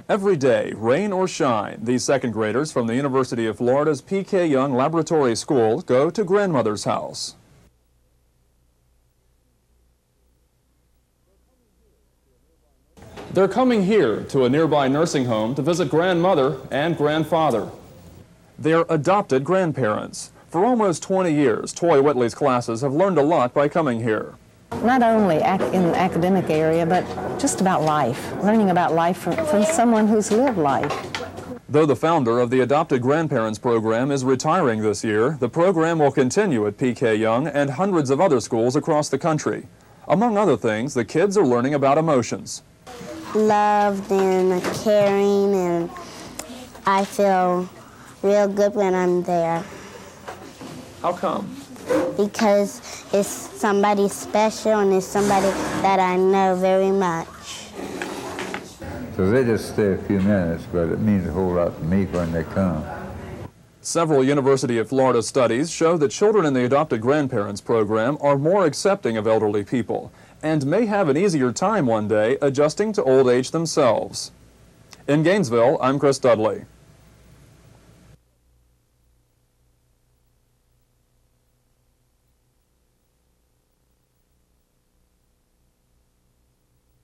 Every day, rain or shine, these second graders from the University of Florida's P.K. Young Laboratory School go to grandmother's house. They're coming here to a nearby nursing home to visit grandmother and grandfather. They're adopted grandparents. For almost 20 years, Toy Whitley's classes have learned a lot by coming here. Not only in the academic area, but just about life, learning about life from someone who's lived life. Though the founder of the Adopted Grandparents Program is retiring this year, the program will continue at P.K. Young and hundreds of other schools across the country. Among other things, the kids are learning about emotions. Loved and caring, and I feel real good when I'm there. How come? Because it's somebody special and it's somebody that I know very much. So they just stay a few minutes, but it means a whole lot to me when they come. Several University of Florida studies show that children in the Adopted Grandparents Program are more accepting of elderly people and may have an easier time one day adjusting to old age themselves. In Gainesville, I'm Chris Dudley.